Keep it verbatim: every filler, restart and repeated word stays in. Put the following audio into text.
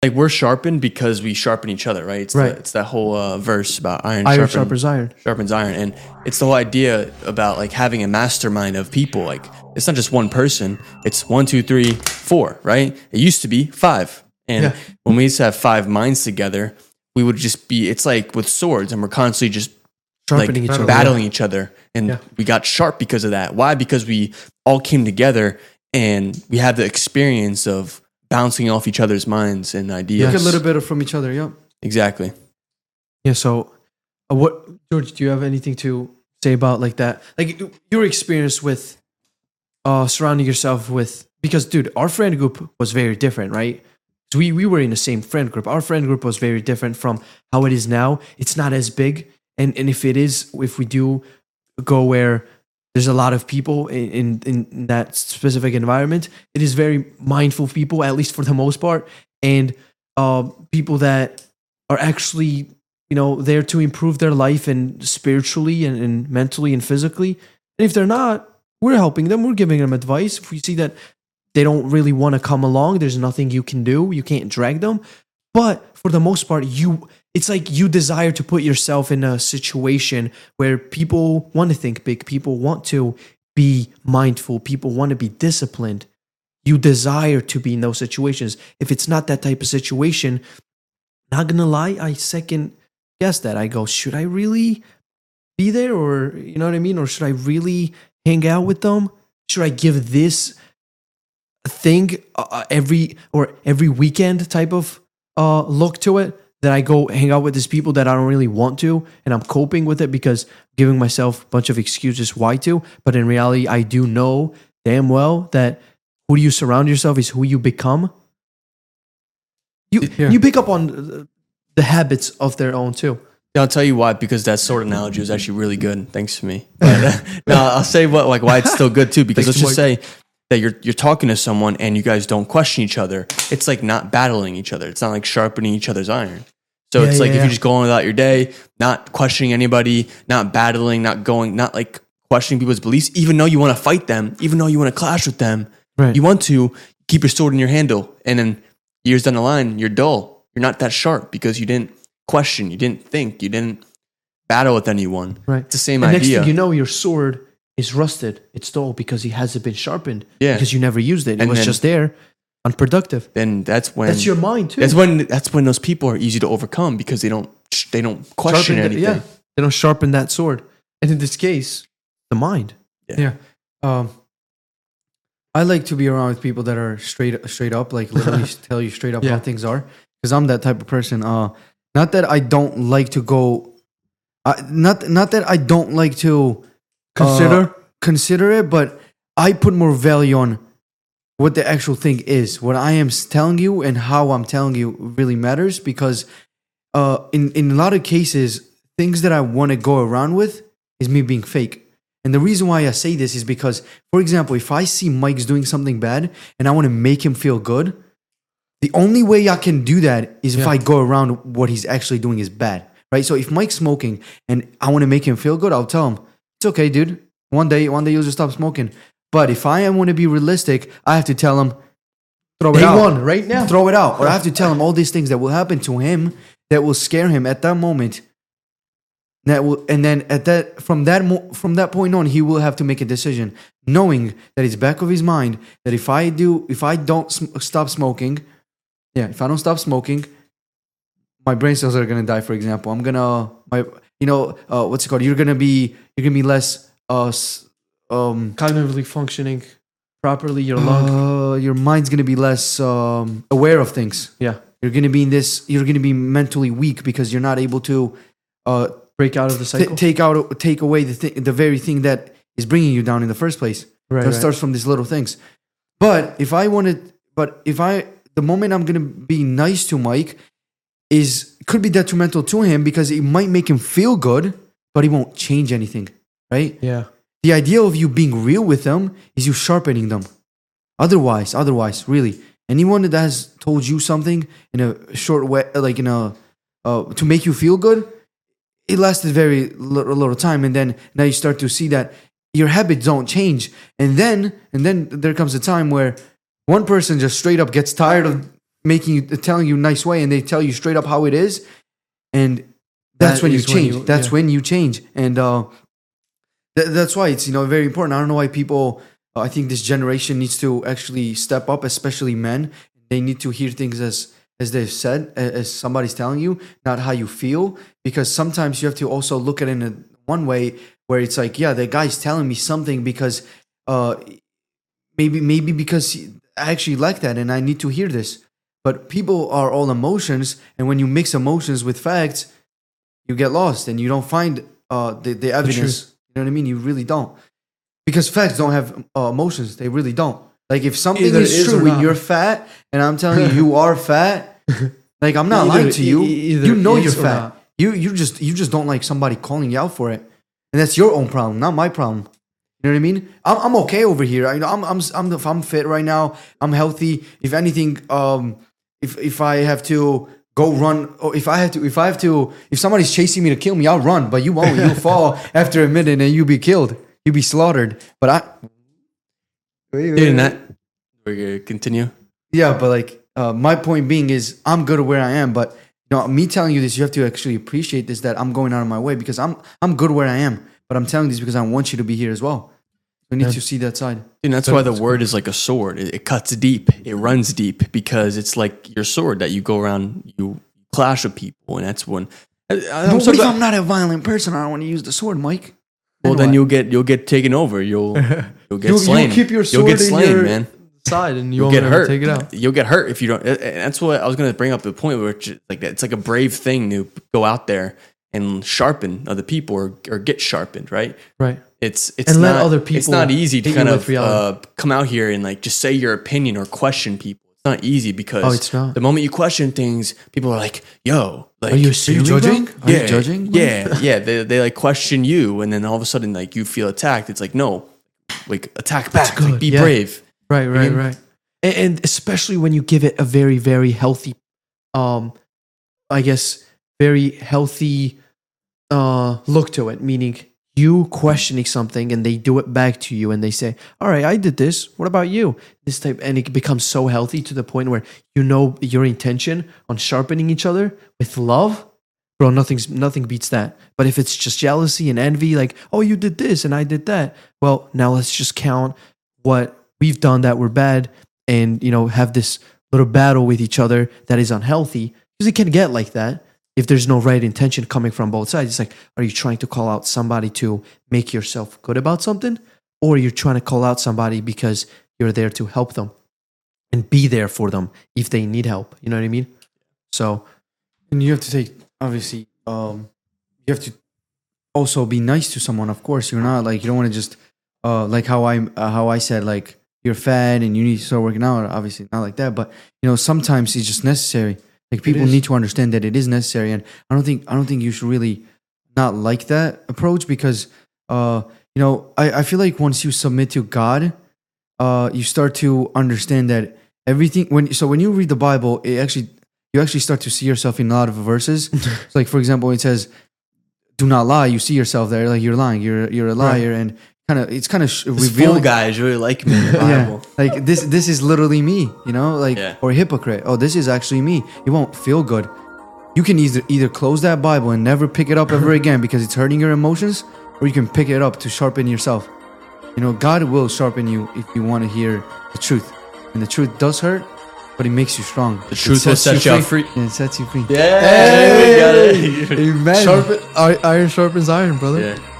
like we're sharpened because we sharpen each other, right? It's, Right. The, it's that whole uh, verse about iron, Iron sharpen, sharpens iron. sharpens iron. And it's the whole idea about like having a mastermind of people. Like it's not just one person. It's one, two, three, four, right? It used to be five. And Yeah. when we used to have five minds together, we would just be, it's like with swords and we're constantly just Sharpening like each other. battling each other. And Yeah. we got sharp because of that. Why? Because we all came together and we had the experience of bouncing off each other's minds and ideas. Take a little bit from each other. Yeah. Exactly. Yeah. So, uh, what, George? Do you have anything to say about like that? Like your experience with uh, surrounding yourself with, because, dude, our friend group was very different, right? So we we were in the same friend group. Our friend group was very different from how it is now. It's not as big, and and if it is, if we do go where there's a lot of people in, in, in that specific environment, it is very mindful people, at least for the most part, and uh, people that are actually, you know, there to improve their life and spiritually and, and mentally and physically. And if they're not, we're helping them. We're giving them advice. If we see that they don't really want to come along, there's nothing you can do. You can't drag them. But for the most part, you it's like you desire to put yourself in a situation where people want to think big, people want to be mindful, people want to be disciplined. You desire to be in those situations. If it's not that type of situation, not gonna lie, I second guess that. I go, should I really be there? Or, you know what I mean? Or should I really hang out with them? Should I give this thing uh, every or every weekend type of uh, look to it? That I go hang out with these people that I don't really want to, and I'm coping with it because I'm giving myself a bunch of excuses why to. But in reality, I do know damn well that who you surround yourself is who you become. You Yeah. you pick up on the habits of their own too. Yeah, I'll tell you why, because that sword analogy was actually really good. Thanks to me. But, uh, no, I'll say what like why it's still good too, because Thanks let's to just say that you're you're talking to someone and you guys don't question each other. It's like not battling each other. It's not like sharpening each other's iron. So Yeah, it's like yeah, if yeah. you're just going about your day, not questioning anybody, not battling, not going, not like questioning people's beliefs, even though you want to fight them, even though you want to clash with them, Right. you want to keep your sword in your handle. And then years down the line, you're dull. You're not that sharp because you didn't question, you didn't think, you didn't battle with anyone. Right. It's the same And next idea. thing you know, your sword is rusted. It's dull because it hasn't been sharpened. Yeah. Because you never used it. It And was then- just there, unproductive. then that's when That's your mind too. That's when that's when those people are easy to overcome because they don't they don't question Sharpen the- anything. yeah. They don't sharpen that sword. And in this case, the mind. Yeah. Um, I like to be around with people that are straight straight up, like literally tell you straight up Yeah. how things are. Because I'm that type of person. Uh, not that I don't like to go. Uh, not not that I don't like to Consider? uh, consider it, but I put more value on what the actual thing is. What I am s- telling you and how I'm telling you really matters, because uh, in in a lot of cases, things that I want to go around with is me being fake. And the reason why I say this is because, for example, if I see Mike's doing something bad and I want to make him feel good, the only way I can do that is if Yeah. I go around what he's actually doing is bad, right? So if Mike's smoking and I want to make him feel good, I'll tell him, it's okay, dude. One day, one day you'll just stop smoking. But if I want to be realistic, I have to tell him, throw it Day out. one, right now. Throw it out. Or I have to tell him all these things that will happen to him that will scare him at that moment. That will, and then at that from that mo- from that point on, he will have to make a decision, knowing that it's back of his mind that if I do, if I don't sm- stop smoking, yeah, if I don't stop smoking, my brain cells are gonna die. For example, I'm gonna my you know uh, what's it called? You're gonna be you're gonna be less uh s- um Cognitively functioning properly, your lung. uh, your mind's gonna be less um aware of things. yeah. You're gonna be in this. You're gonna be mentally weak because you're not able to uh Break out of the t- cycle. take out take away the thi- the very thing that is bringing you down in the first place. Right, So it right. starts from these little things. But if I wanted, but if I, the moment I'm gonna be nice to Mike is could be detrimental to him because it might make him feel good, but it won't change anything, right? Yeah. The idea of you being real with them is you sharpening them. Otherwise, otherwise, really, anyone that has told you something in a short way, like in a uh, to make you feel good, it lasted very little, little time, and then now you start to see that your habits don't change, and then and then there comes a time where one person just straight up gets tired of making you, telling you a nice way, and they tell you straight up how it is, and that's That when you is when change. you- that's yeah. when you change, and uh, th- that's why it's you know very important. I don't know why people. Uh, I think this generation needs to actually step up, especially men. They need to hear things as as they've said, a- as somebody's telling you, not how you feel, because sometimes you have to also look at it in a, one way where it's like, yeah, the guy's telling me something because uh, maybe maybe because I actually like that and I need to hear this. But people are all emotions, and when you mix emotions with facts, you get lost and you don't find uh, the, the evidence. You know what I mean? You really don't. Because facts don't have uh, emotions. They really don't. Like if something Either is it is true or when not. you're fat and I'm telling you you are fat, like I'm not Either- lying to you. e- either You know is you're or fat. not. You you just you just don't like somebody calling you out for it. And that's your own problem, not my problem. You know what I mean? I'm I'm okay over here. I know I'm I'm I'm I'm fit right now. I'm healthy. If anything, um if if I have to go run, or if I have to, if I have to, if somebody's chasing me to kill me, I'll run. But you won't. You'll fall after a minute and you'll be killed. You'll be slaughtered. But I, Dude, and that we're gonna continue. yeah. But like, uh, my point being is, I'm good where I am. But you know, me telling you this, you have to actually appreciate this. That I'm going out of my way because I'm I'm good where I am. But I'm telling you this because I want you to be here as well. We need Yeah. to see that side. And that's why the word is like a sword. It, it cuts deep. It runs deep because it's like your sword that you go around, you clash with people, and that's when. I, I'm But so what if glad- I'm not a violent person? I don't want to use the sword, Mike. well, then what? you'll get you'll get taken over. You'll you'll get You'll- you'll slain. keep your You'll get sword in slain, your- man. Side and you You'll won't get ever hurt. take it out. You'll get hurt if you don't. And that's what I was going to bring up the point where it's just like that. It's like a brave thing to go out there and sharpen other people or, or get sharpened, right? Right. It's it's And let not, other It's people not easy to hit you kind with of reality. uh, come out here and like just say your opinion or question people. It's not easy because Oh, it's not. the moment you question things, people are like, "Yo, like, Are you Are you serious? judging? Are yeah, you judging? Yeah, yeah. They they like question you, and then all of a sudden, like you feel attacked. It's like no, like attack back. good, Like, be yeah. brave. Right, right, mean? right. And, and especially when you give it a very, very healthy, um, I guess, very healthy uh, look to it, meaning you questioning something and they do it back to you and they say, all right, I did this. What about you? This type, and it becomes so healthy to the point where you know your intention on sharpening each other with love. Bro, nothing's nothing beats that. But if it's just jealousy and envy, like, oh, you did this and I did that. Well, now let's just count what we've done that were bad and, you know, have this little battle with each other that is unhealthy. Because it can get like that if there's no right intention coming from both sides. It's like, are you trying to call out somebody to make yourself good about something? Or you're trying to call out somebody because you're there to help them and be there for them if they need help. You know what I mean? So, And you have to take, obviously, um, you have to also be nice to someone. Of course, you're not like you don't want to just uh, like how I uh, how I said like you're fat and you need to start working out. Obviously, not like that, but you know sometimes it's just necessary. Like people is. need to understand that it is necessary, and I don't think I don't think you should really not like that approach because uh, you know I, I feel like once you submit to God, uh, you start to understand that everything when so when you read the Bible, it actually you actually start to see yourself in a lot of verses. It's like, for example, it says, "Do not lie." You see yourself there, like you're lying. You're you're a liar, and kind of it's kind of sh- This revealing. fool guys really like me in the Yeah, Bible. like this this is literally me, you know, like Yeah. or hypocrite. Oh, this is actually me. It won't feel good. You can either either close that Bible and never pick it up ever again because it's hurting your emotions, or you can pick it up to sharpen yourself. You know, God will sharpen you if you want to hear the truth, and the truth does hurt, but it makes you strong. The truth will set you free. Yeah, it sets you free. Yeah, we got it. Amen. sharpen, iron sharpens iron, brother. Yeah.